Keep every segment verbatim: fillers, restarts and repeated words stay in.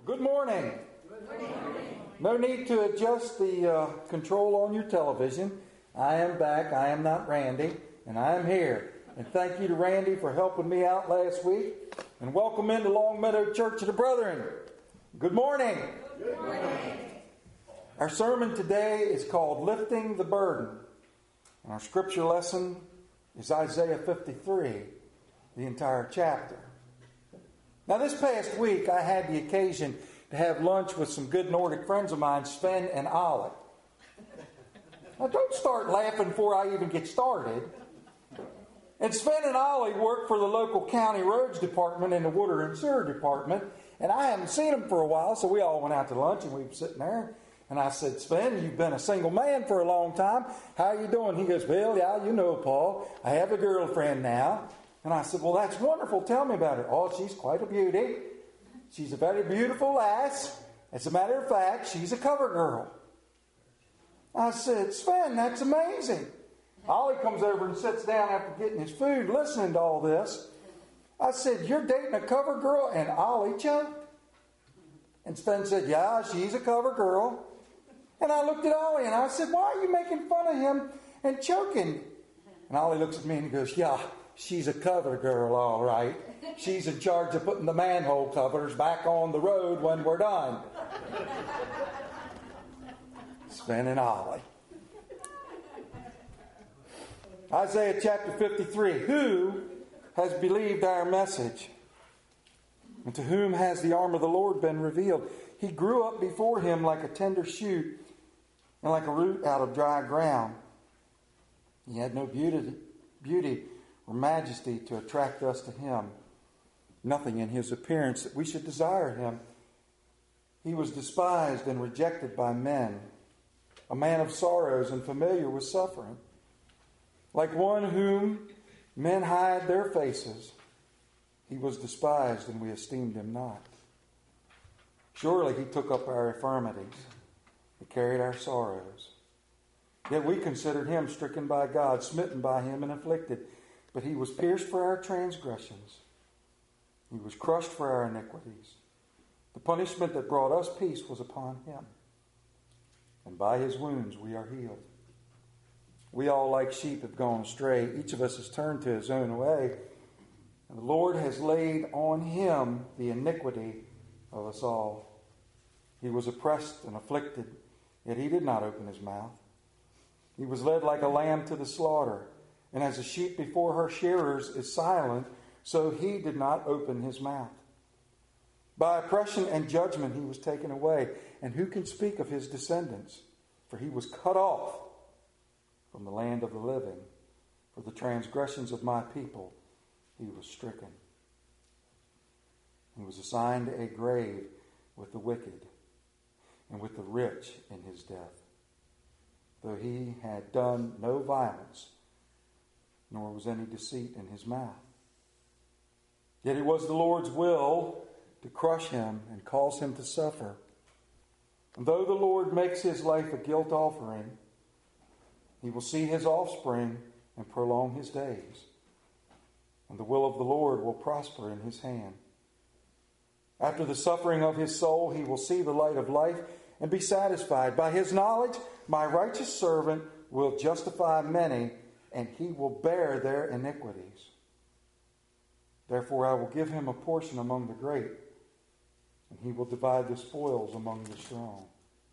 Good morning. Good morning. No need to adjust the uh, control on your television. I am back. I am not Randy, and I am here. And thank you to Randy for helping me out last week. And welcome into Longmeadow Church of the Brethren. Good morning. Good morning. Our sermon today is called Lifting the Burden. And our scripture lesson is Isaiah fifty-three, the entire chapter. Now, this past week, I had the occasion to have lunch with some good Nordic friends of mine, Sven and Ollie. Now, don't start laughing before I even get started. And Sven and Ollie work for the local county roads department in the water and sewer department. And I haven't seen them for a while, so we all went out to lunch and we were sitting there. And I said, Sven, you've been a single man for a long time. How are you doing? He goes, well, yeah, you know, Paul, I have a girlfriend now. And I said, well, that's wonderful. Tell me about her. Oh, she's quite a beauty. She's a very beautiful lass. As a matter of fact, she's a cover girl. I said, Sven, that's amazing. Ollie comes over and sits down after getting his food, listening to all this. I said, you're dating a cover girl? And Ollie choked. And Sven said, yeah, she's a cover girl. And I looked at Ollie and I said, why are you making fun of him and choking? And Ollie looks at me and he goes, yeah, she's a cover girl, all right. She's in charge of putting the manhole covers back on the road when we're done. Sven and Ollie. Isaiah chapter fifty-three. Who has believed our message? And to whom has the arm of the Lord been revealed? He grew up before him like a tender shoot and like a root out of dry ground. He had no beauty, beauty or majesty to attract us to him. Nothing in his appearance that we should desire him. He was despised and rejected by men, a man of sorrows and familiar with suffering. Like one whom men hide their faces, he was despised and we esteemed him not. Surely he took up our infirmities and carried our sorrows. Yet we considered him stricken by God, smitten by him and afflicted. But he was pierced for our transgressions. He was crushed for our iniquities. The punishment that brought us peace was upon him. And by his wounds we are healed. We all like sheep have gone astray. Each of us has turned to his own way. And the Lord has laid on him the iniquity of us all. He was oppressed and afflicted, yet he did not open his mouth. He was led like a lamb to the slaughter. And as a sheep before her shearers is silent, so he did not open his mouth. By oppression and judgment he was taken away. And who can speak of his descendants? For he was cut off from the land of the living. For the transgressions of my people he was stricken. He was assigned a grave with the wicked and with the rich in his death. Though he had done no violence, nor was any deceit in his mouth. Yet it was the Lord's will to crush him and cause him to suffer. And though the Lord makes his life a guilt offering, he will see his offspring and prolong his days. And the will of the Lord will prosper in his hand. After the suffering of his soul, he will see the light of life and be satisfied. By his knowledge, my righteous servant will justify many, and he will bear their iniquities. Therefore I will give him a portion among the great, and he will divide the spoils among the strong.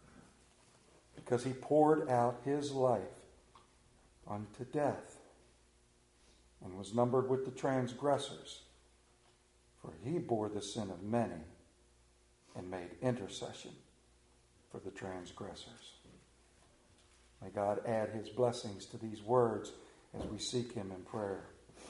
Because he poured out his life unto death, and was numbered with the transgressors. For he bore the sin of many, and made intercession for the transgressors. May God add his blessings to these words as we seek him in prayer.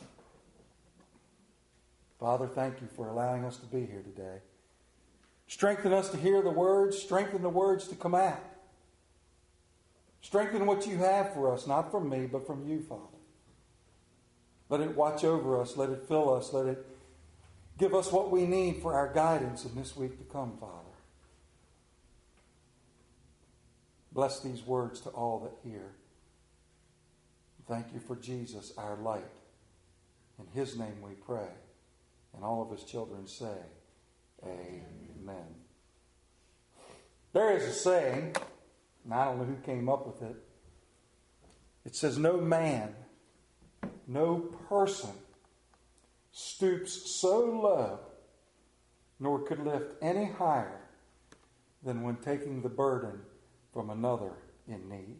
Father, thank you for allowing us to be here today. Strengthen us to hear the words. Strengthen the words to come out. Strengthen what you have for us, not from me, but from you, Father. Let it watch over us. Let it fill us. Let it give us what we need for our guidance in this week to come, Father. Bless these words to all that hear. Thank you for Jesus, our light. In his name we pray. And all of his children say, Amen. There is a saying, and I don't know who came up with it. It says, no man, no person stoops so low, nor could lift any higher than when taking the burden from another in need.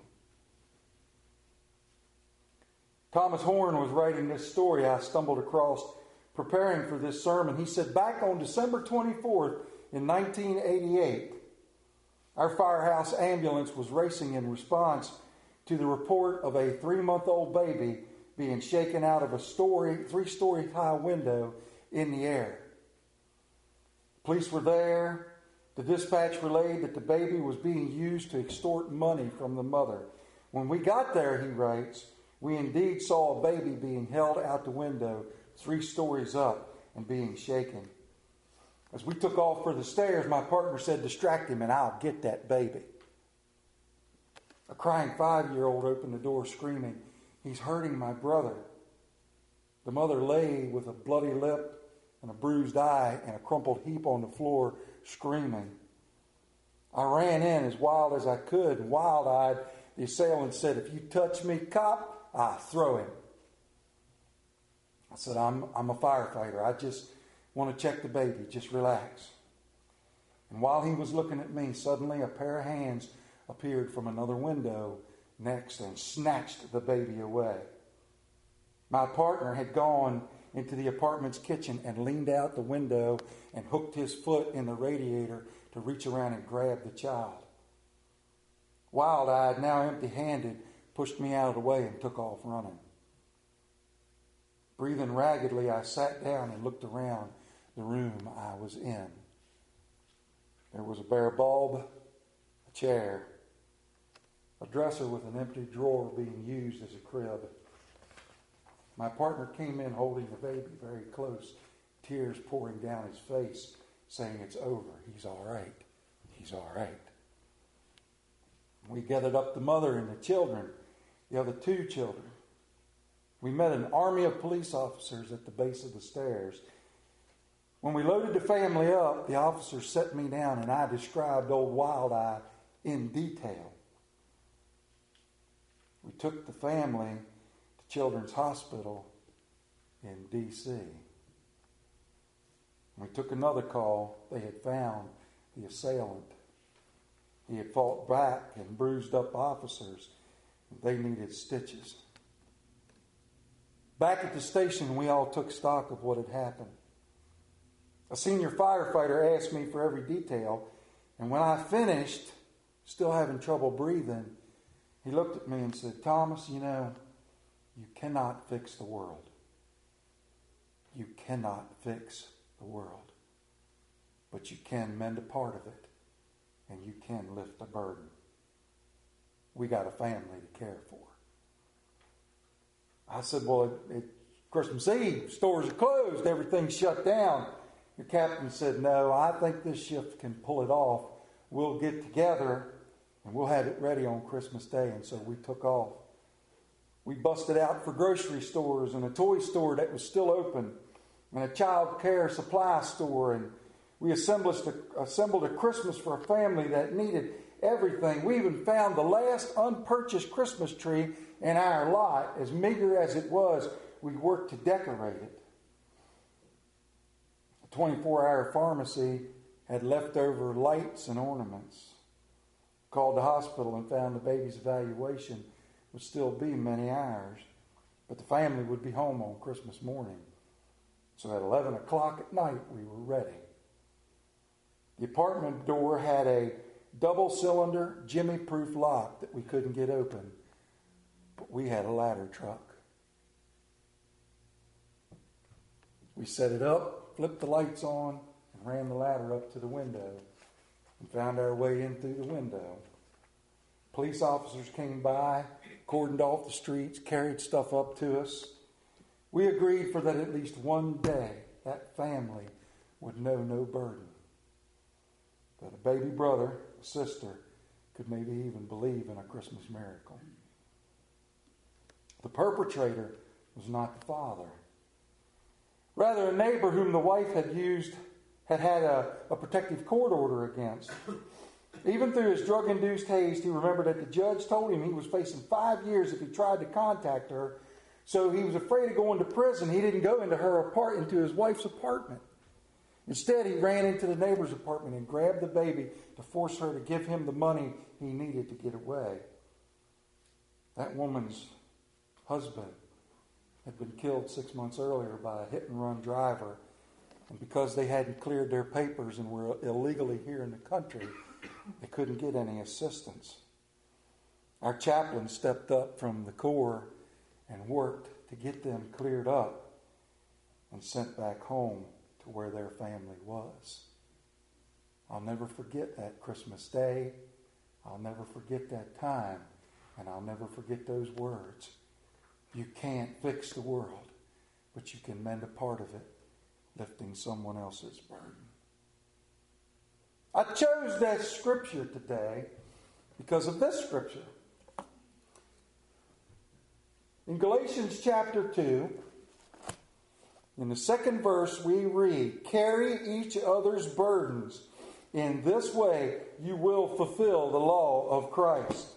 Thomas Horn was writing this story I stumbled across preparing for this sermon. He said, back on December twenty-fourth in nineteen eighty-eight, our firehouse ambulance was racing in response to the report of a three-month-old baby being shaken out of a story, three-story high window in the air. Police were there. The dispatch relayed that the baby was being used to extort money from the mother. When we got there, he writes, we indeed saw a baby being held out the window three stories up and being shaken. As we took off for the stairs, my partner said, distract him and I'll get that baby. A crying five-year-old opened the door screaming, he's hurting my brother. The mother lay with a bloody lip and a bruised eye and a crumpled heap on the floor, screaming. I ran in as wild as I could, and wild-eyed, the assailant said, if you touch me, cop, I throw him. I said, I'm, I'm a firefighter. I just want to check the baby. Just relax. And while he was looking at me, suddenly a pair of hands appeared from another window next and snatched the baby away. My partner had gone into the apartment's kitchen and leaned out the window and hooked his foot in the radiator to reach around and grab the child. Wild-eyed, now empty-handed, pushed me out of the way and took off running. Breathing raggedly, I sat down and looked around the room I was in. There was a bare bulb, a chair, a dresser with an empty drawer being used as a crib. My partner came in holding the baby very close, tears pouring down his face, saying, it's over. He's all right. He's all right. We gathered up the mother and the children, the other two children. We met an army of police officers at the base of the stairs. When we loaded the family up, the officers set me down and I described old Wild-Eye in detail. We took the family to Children's Hospital in D C We took another call. They had found the assailant. He had fought back and bruised up officers. They needed stitches. Back at the station, we all took stock of what had happened. A senior firefighter asked me for every detail, and when I finished, still having trouble breathing, he looked at me and said, Thomas, you know, you cannot fix the world. You cannot fix the world. But you can mend a part of it, and you can lift a burden. We got a family to care for. I said, well, it's Christmas Eve. Stores are closed. Everything's shut down. The captain said, no, I think this shift can pull it off. We'll get together and we'll have it ready on Christmas Day. And so we took off. We busted out for grocery stores and a toy store that was still open and a child care supply store. And we assembled a, assembled a Christmas for a family that needed everything. We even found the last unpurchased Christmas tree in our lot. As meager as it was, we worked to decorate it. A twenty-four hour pharmacy had leftover lights and ornaments. Called the hospital and found the baby's evaluation would still be many hours, but the family would be home on Christmas morning. So at eleven o'clock at night, we were ready. The apartment door had a double-cylinder, Jimmy-proof lock that we couldn't get open, but we had a ladder truck. We set it up, flipped the lights on, and ran the ladder up to the window and found our way in through the window. Police officers came by, cordoned off the streets, carried stuff up to us. We agreed for that at least one day that family would know no burden. That a baby brother, a sister, could maybe even believe in a Christmas miracle. The perpetrator was not the father. Rather, a neighbor whom the wife had used had had a, a protective court order against. Even through his drug-induced haste, he remembered that the judge told him he was facing five years if he tried to contact her. So he was afraid of going to prison. He didn't go into her apart, into his wife's apartment. Instead, he ran into the neighbor's apartment and grabbed the baby to force her to give him the money he needed to get away. That woman's husband had been killed six months earlier by a hit-and-run driver. And because they hadn't cleared their papers and were illegally here in the country, they couldn't get any assistance. Our chaplain stepped up from the Corps and worked to get them cleared up and sent back home to where their family was. I'll never forget that Christmas Day. I'll never forget that time. And I'll never forget those words. You can't fix the world, but you can mend a part of it, lifting someone else's burden. I chose that scripture today because of this scripture. In Galatians chapter two, in the second verse, we read, "Carry each other's burdens. In this way, you will fulfill the law of Christ."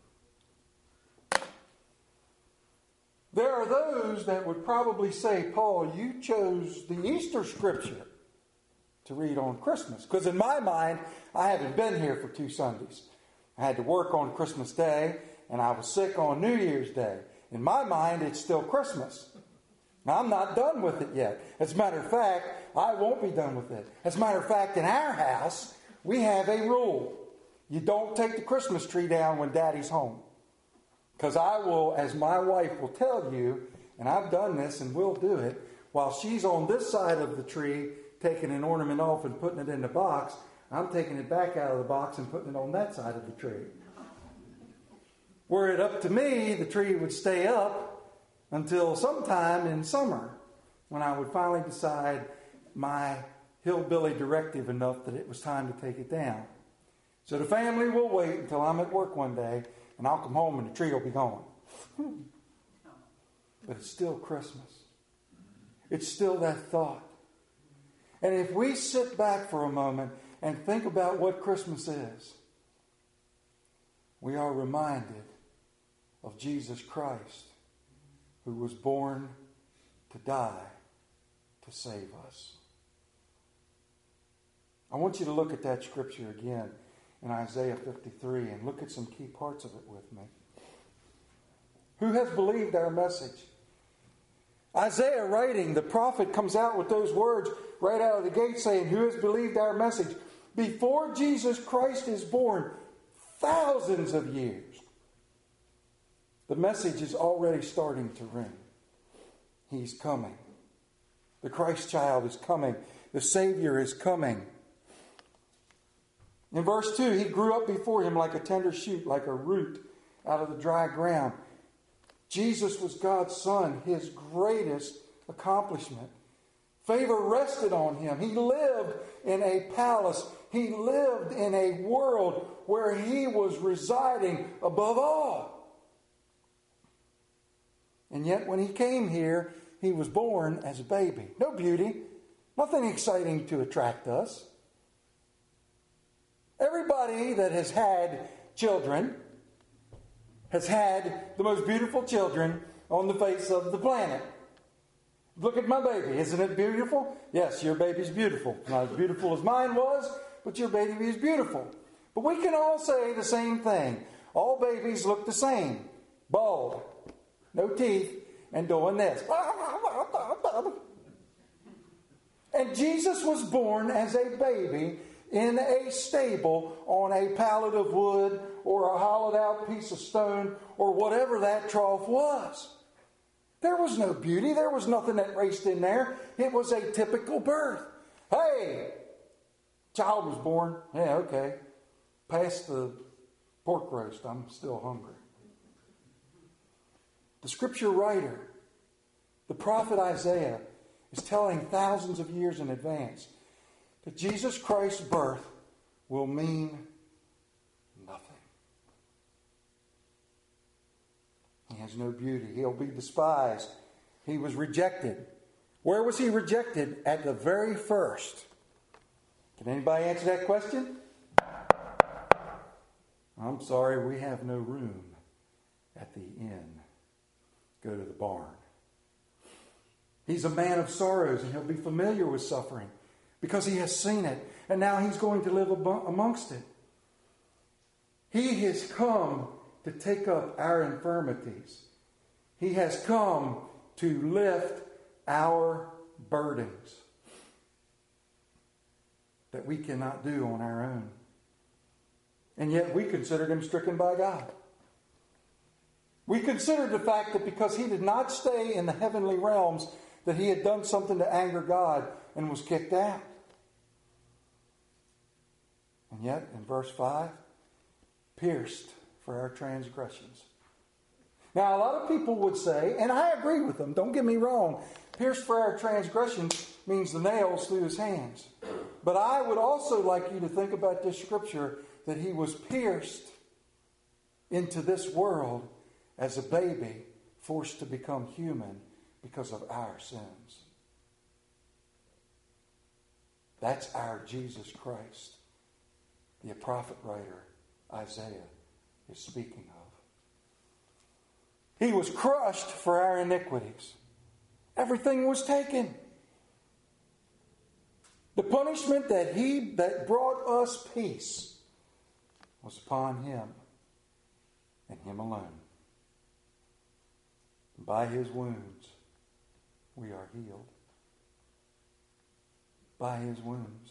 There are those that would probably say, Paul, you chose the Easter scripture to read on Christmas. Because in my mind, I haven't been here for two Sundays. I had to work on Christmas Day, and I was sick on New Year's Day. In my mind, it's still Christmas. Now, I'm not done with it yet. As a matter of fact, I won't be done with it. As a matter of fact, in our house, we have a rule. You don't take the Christmas tree down when Daddy's home. Because I will, as my wife will tell you, and I've done this and will do it, while she's on this side of the tree taking an ornament off and putting it in the box, I'm taking it back out of the box and putting it on that side of the tree. Were it up to me, the tree would stay up until sometime in summer, when I would finally decide my hillbilly directive enough that it was time to take it down. So the family will wait until I'm at work one day, and I'll come home and the tree will be gone. But it's still Christmas. It's still that thought. And if we sit back for a moment and think about what Christmas is, we are reminded of Jesus Christ, who was born to die to save us. I want you to look at that scripture again in Isaiah fifty-three and look at some key parts of it with me. Who has believed our message? Isaiah writing, the prophet comes out with those words right out of the gate saying, who has believed our message? Before Jesus Christ is born, thousands of years, the message is already starting to ring. He's coming. The Christ child is coming. The Savior is coming. In verse two, he grew up before him like a tender shoot, like a root out of the dry ground. Jesus was God's Son, his greatest accomplishment. Favor rested on him. He lived in a palace. He lived in a world where he was residing above all. And yet when he came here, he was born as a baby. No beauty, nothing exciting to attract us. Everybody that has had children has had the most beautiful children on the face of the planet. Look at my baby. Isn't it beautiful? Yes, your baby's beautiful. Not as beautiful as mine was, but your baby is beautiful. But we can all say the same thing. All babies look the same. Bald, no teeth, and doing this. And Jesus was born as a baby in a stable on a pallet of wood or a hollowed out piece of stone or whatever that trough was. There was no beauty. There was nothing that raced in there. It was a typical birth. Hey, child was born. Yeah, okay. Pass the pork roast. I'm still hungry. The scripture writer, the prophet Isaiah, is telling thousands of years in advance that Jesus Christ's birth will mean nothing. He has no beauty. He'll be despised. He was rejected. Where was he rejected? At the very first. Can anybody answer that question? I'm sorry, we have no room at the inn. Go to the barn. He's a man of sorrows, and he'll be familiar with suffering because he has seen it, and now he's going to live amongst it. He has come to take up our infirmities. He has come to lift our burdens that we cannot do on our own. And yet we considered him stricken by God. We considered the fact that because he did not stay in the heavenly realms, that he had done something to anger God and was kicked out. And yet, in verse five, pierced for our transgressions. Now, a lot of people would say, and I agree with them, don't get me wrong, pierced for our transgressions means the nails through his hands. But I would also like you to think about this scripture, that he was pierced into this world as a baby, forced to become human because of our sins. That's our Jesus Christ, the prophet writer Isaiah is speaking of. He was crushed for our iniquities. Everything was taken. The punishment that he that brought us peace was upon him, and him alone. By his wounds we are healed. By his wounds.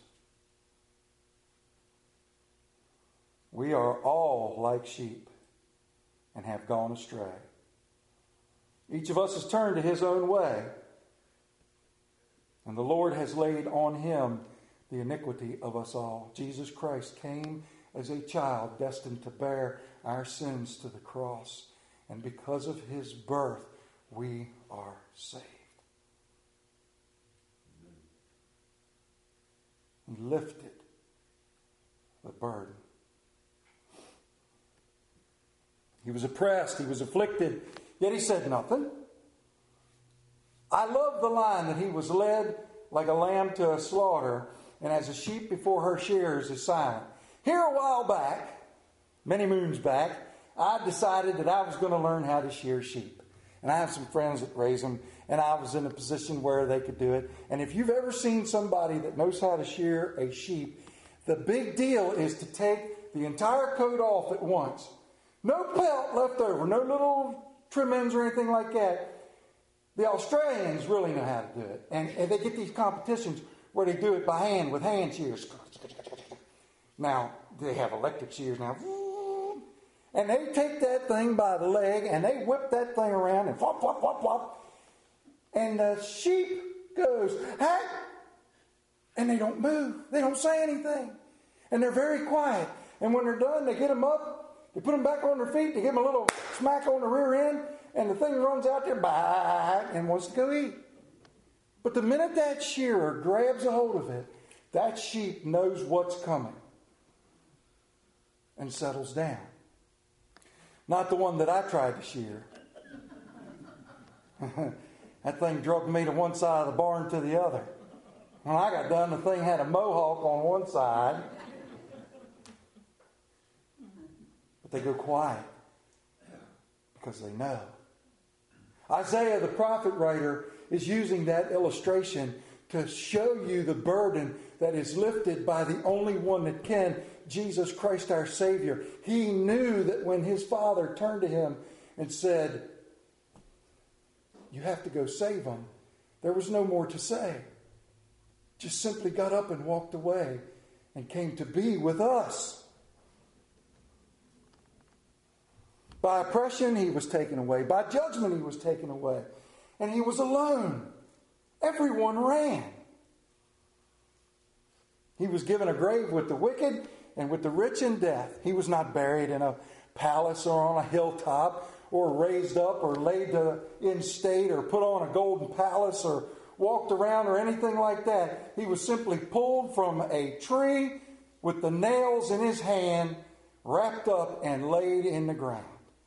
We are all like sheep and have gone astray. Each of us has turned to his own way, and the Lord has laid on him the iniquity of us all. Jesus Christ came as a child destined to bear our sins to the cross, and because of his birth, we are saved. He lifted the burden. He was oppressed, he was afflicted, yet he said nothing. I love the line that he was led like a lamb to a slaughter, and as a sheep before her shearers is silent. Here a while back, many moons back, I decided that I was going to learn how to shear sheep. And I have some friends that raise them, and I was in a position where they could do it. And if you've ever seen somebody that knows how to shear a sheep, the big deal is to take the entire coat off at once. No pelt left over, no little trim ends or anything like that. The Australians really know how to do it. And, and they get these competitions where they do it by hand with hand shears. Now, they have electric shears now. And they take that thing by the leg and they whip that thing around and flop, flop, flop, flop. And the sheep goes, hey! And they don't move. They don't say anything. And they're very quiet. And when they're done, they get them up, they put them back on their feet, they give them a little smack on the rear end, and the thing runs out there bah, and wants to go eat. But the minute that shearer grabs a hold of it, that sheep knows what's coming and settles down. Not the one that I tried to shear. That thing drugged me to one side of the barn to the other. When I got done, the thing had a mohawk on one side. But they go quiet because they know. Isaiah, the prophet writer, is using that illustration to show you the burden that is lifted by the only one that can, Jesus Christ our Savior. He knew that when his Father turned to him and said, you have to go save them, there was no more to say. Just simply got up and walked away and came to be with us. By oppression, he was taken away. By judgment, he was taken away. And he was alone. Everyone ran. He was given a grave with the wicked and with the rich in death. He was not buried in a palace or on a hilltop or raised up or laid in state or put on a golden palace or walked around or anything like that. He was simply pulled from a tree with the nails in his hand, wrapped up and laid in the ground.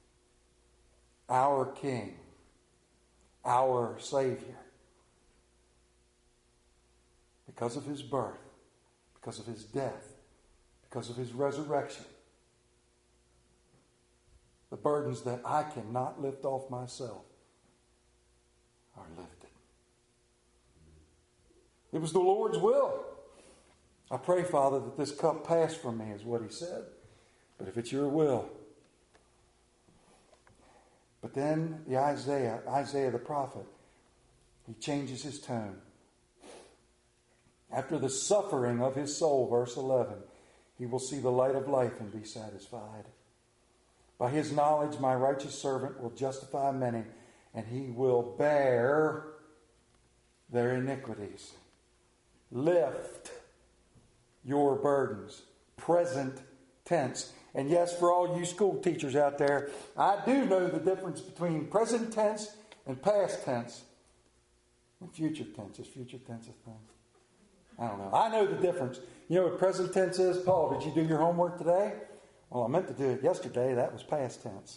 Our King, our Savior. Because of his birth, because of his death, because of his resurrection, the burdens that I cannot lift off myself are lifted. It was the Lord's will. I pray, Father, that this cup pass from me, is what he said. But if it's your will. But then the Isaiah, Isaiah the prophet, he changes his tone. After the suffering of his soul, verse eleven, he will see the light of life and be satisfied. By his knowledge, my righteous servant will justify many, and he will bear their iniquities. Lift your burdens. Present tense. And yes, for all you school teachers out there, I do know the difference between present tense and past tense. And future tense. Is future tense a thing? I don't know. I know the difference. You know what present tense is? Paul, did you do your homework today? Well, I meant to do it yesterday. That was past tense.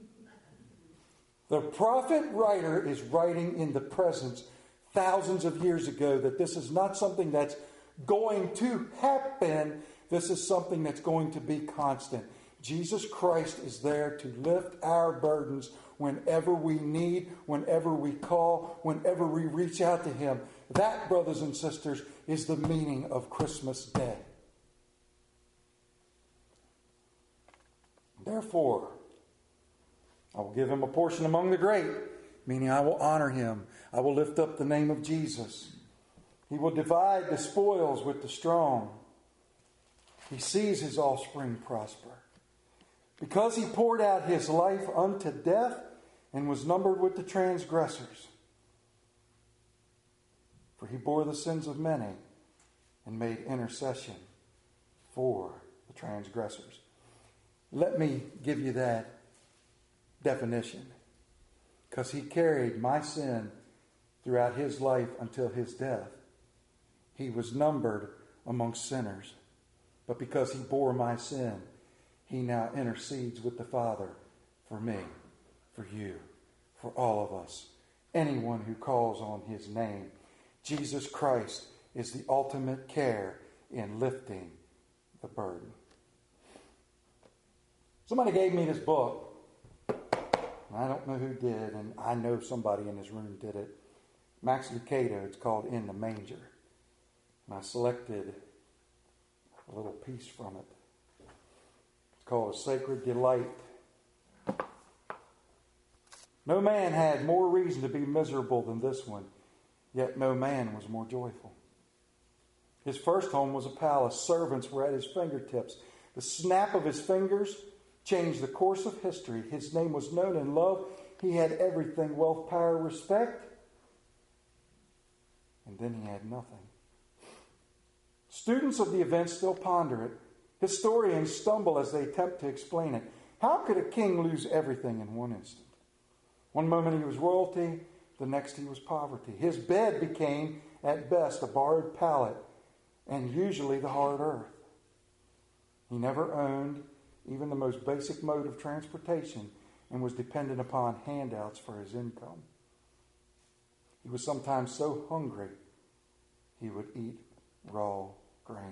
The prophet writer is writing in the present thousands of years ago that this is not something that's going to happen. This is something that's going to be constant. Jesus Christ is there to lift our burdens whenever we need, whenever we call, whenever we reach out to him. That, brothers and sisters, is the meaning of Christmas Day. Therefore, I will give him a portion among the great, meaning I will honor him. I will lift up the name of Jesus. He will divide the spoils with the strong. He sees his offspring prosper. Because he poured out his life unto death and was numbered with the transgressors. For he bore the sins of many and made intercession for the transgressors. Let me give you that definition. Because he carried my sin throughout his life until his death. He was numbered amongst sinners. But because he bore my sin, he now intercedes with the Father for me, for you, for all of us. Anyone who calls on his name. Jesus Christ is the ultimate care in lifting the burden. Somebody gave me this book. I don't know who did, and I know somebody in this room did it. Max Lucado. It's called In the Manger. And I selected a little piece from it. It's called A Sacred Delight. No man had more reason to be miserable than this one, yet no man was more joyful. His first home was a palace. Servants were at his fingertips. The snap of his fingers changed the course of history. His name was known and loved. He had everything: wealth, power, respect. And then he had nothing. Students of the event still ponder it. Historians stumble as they attempt to explain it. How could a king lose everything in one instant? One moment he was royalty, the next he was poverty. His bed became, at best, a borrowed pallet, and usually the hard earth. He never owned even the most basic mode of transportation and was dependent upon handouts for his income. He was sometimes so hungry he would eat raw grain.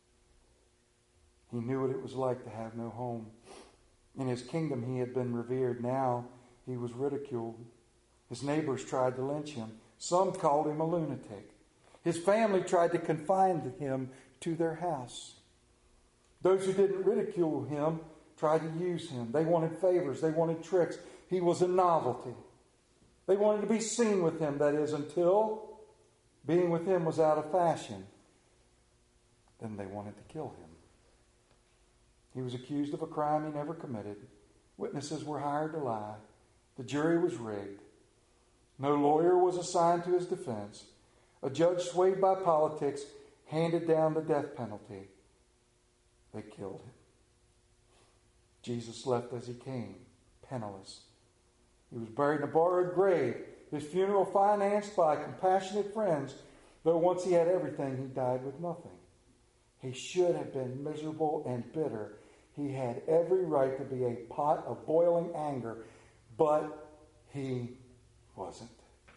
He knew what it was like to have no home. In his kingdom he had been revered. Now he was ridiculed. His neighbors tried to lynch him. Some called him a lunatic. His family tried to confine him to their house. Those who didn't ridicule him tried to use him. They wanted favors. They wanted tricks. He was a novelty. They wanted to be seen with him, that is, until being with him was out of fashion. Then they wanted to kill him. He was accused of a crime he never committed. Witnesses were hired to lie. The jury was rigged. No lawyer was assigned to his defense. A judge swayed by politics handed down the death penalty. They killed him. Jesus left as he came, penniless. He was buried in a borrowed grave, his funeral financed by compassionate friends, though once he had everything, he died with nothing. He should have been miserable and bitter. He had every right to be a pot of boiling anger, but he wasn't.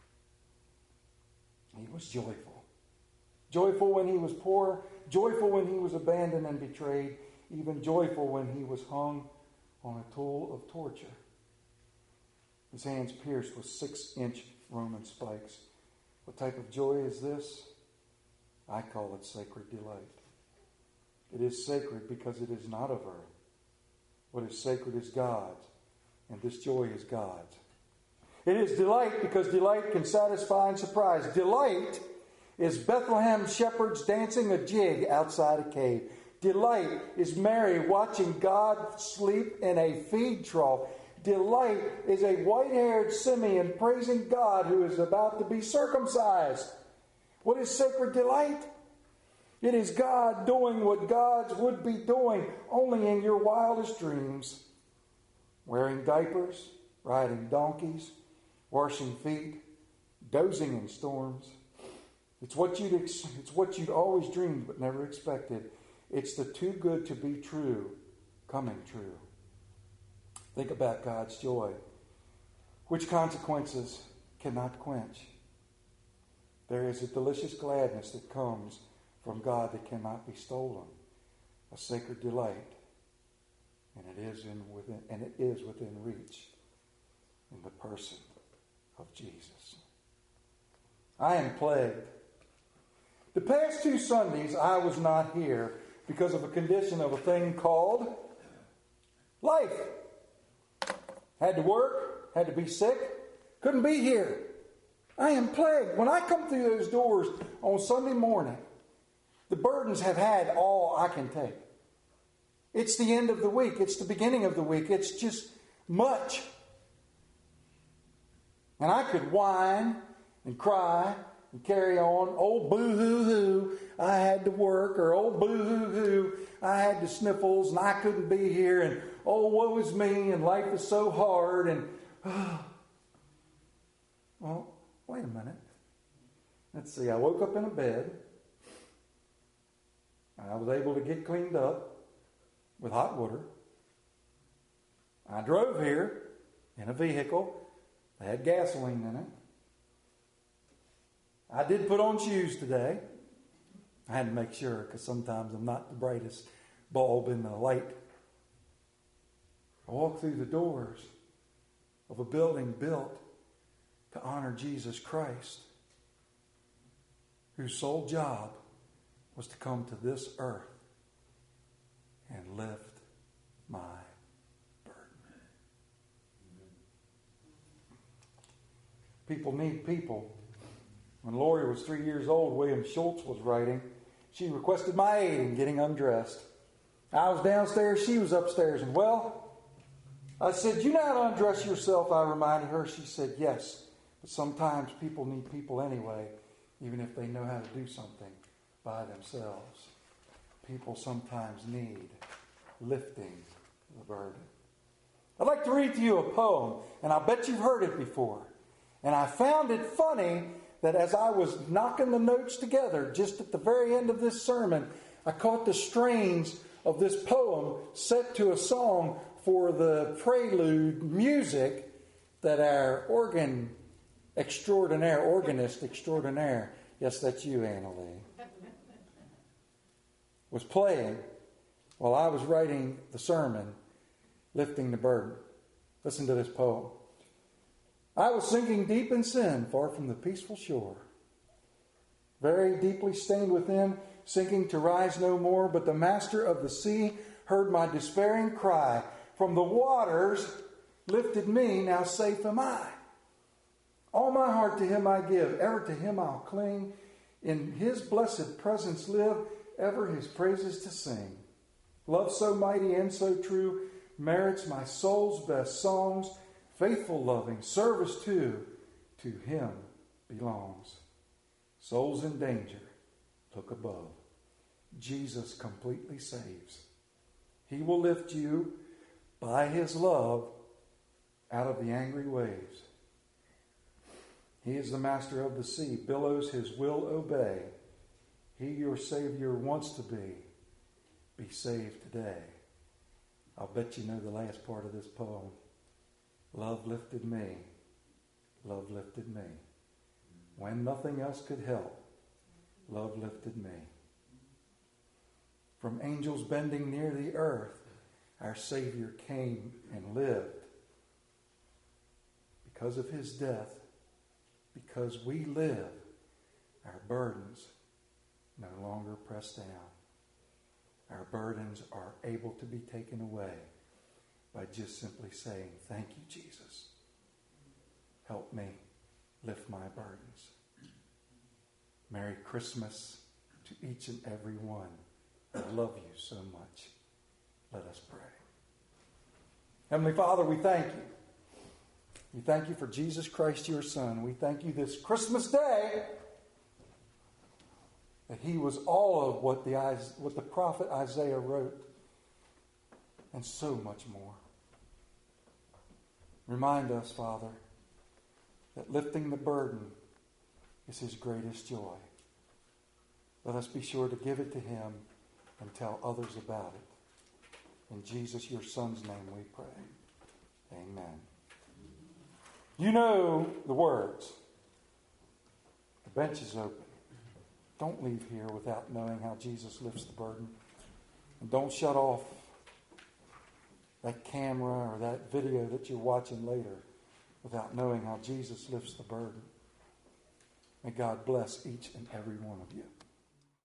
He was joyful. Joyful when he was poor, joyful when he was abandoned and betrayed, even joyful when he was hung on a tool of torture. His hands pierced with six-inch Roman spikes. What type of joy is this? I call it sacred delight. It is sacred because it is not of earth. What is sacred is God's, and this joy is God's. It is delight because delight can satisfy and surprise. Delight is Bethlehem shepherds dancing a jig outside a cave. Delight is Mary watching God sleep in a feed trough. Delight is a white-haired Simeon praising God who is about to be circumcised. What is sacred delight? It is God doing what gods would be doing only in your wildest dreams. Wearing diapers, riding donkeys, washing feet, dozing in storms. It's what you'd ex- it's what you'd always dreamed but never expected. It's the too good to be true coming true. Think about God's joy, which consequences cannot quench. There is a delicious gladness that comes from God that cannot be stolen, a sacred delight, and it is in within and it is within reach in the person of Jesus. I am plagued. The past two Sundays I was not here because of a condition of a thing called life. Had to work, had to be sick, couldn't be here. I am plagued. When I come through those doors on Sunday morning, the burdens have had all I can take. It's the end of the week. It's the beginning of the week. It's just much. And I could whine and cry and carry on. Oh, boo-hoo-hoo, I had to work. Or oh, boo-hoo-hoo, I had the sniffles and I couldn't be here. And oh, woe is me and life is so hard. And, oh. Well, wait a minute. Let's see. I woke up in a bed. I was able to get cleaned up with hot water. I drove here in a vehicle that had gasoline in it. I did put on shoes today. I had to make sure because sometimes I'm not the brightest bulb in the light. I walked through the doors of a building built to honor Jesus Christ, whose sole job was to come to this earth and lift my burden. People need people. When Lori was three years old, William Schultz was writing. She requested my aid in getting undressed. I was downstairs, she was upstairs, and well, I said, "You know how to undress yourself?" I reminded her. She said, "Yes, but sometimes people need people anyway, even if they know how to do something by themselves." People sometimes need lifting the burden. I'd like to read to you a poem, and I bet you've heard it before. And I found it funny that as I was knocking the notes together, just at the very end of this sermon, I caught the strains of this poem set to a song for the prelude music that our organ extraordinaire, organist extraordinaire, yes, that's you, Annalee, was playing while I was writing the sermon, Lifting the Burden. Listen to this poem. I was sinking deep in sin, far from the peaceful shore, very deeply stained within, sinking to rise no more. But the master of the sea heard my despairing cry. From the waters lifted me, now safe am I. All my heart to him I give, ever to him I'll cling. In his blessed presence live, ever his praises to sing. Love so mighty and so true merits my soul's best songs. Faithful, loving service too to him belongs. Souls in danger, look above. Jesus completely saves. He will lift you by his love out of the angry waves. He is the master of the sea, billows his will obey. He your Savior wants to be. Be saved today. I'll bet you know the last part of this poem. Love lifted me. Love lifted me. When nothing else could help, love lifted me. From angels bending near the earth, our Savior came and lived. Because of his death, because we live, our burdens no longer press down. Our burdens are able to be taken away by just simply saying, thank you, Jesus. Help me lift my burdens. Merry Christmas to each and every one. I love you so much. Let us pray. Heavenly Father, we thank you. We thank you for Jesus Christ, your Son. We thank you this Christmas day that he was all of what the, what the prophet Isaiah wrote and so much more. Remind us, Father, that lifting the burden is his greatest joy. Let us be sure to give it to him and tell others about it. In Jesus, your Son's name, we pray. Amen. You know the words. The bench is open. Don't leave here without knowing how Jesus lifts the burden. And don't shut off that camera or that video that you're watching later without knowing how Jesus lifts the burden. May God bless each and every one of you.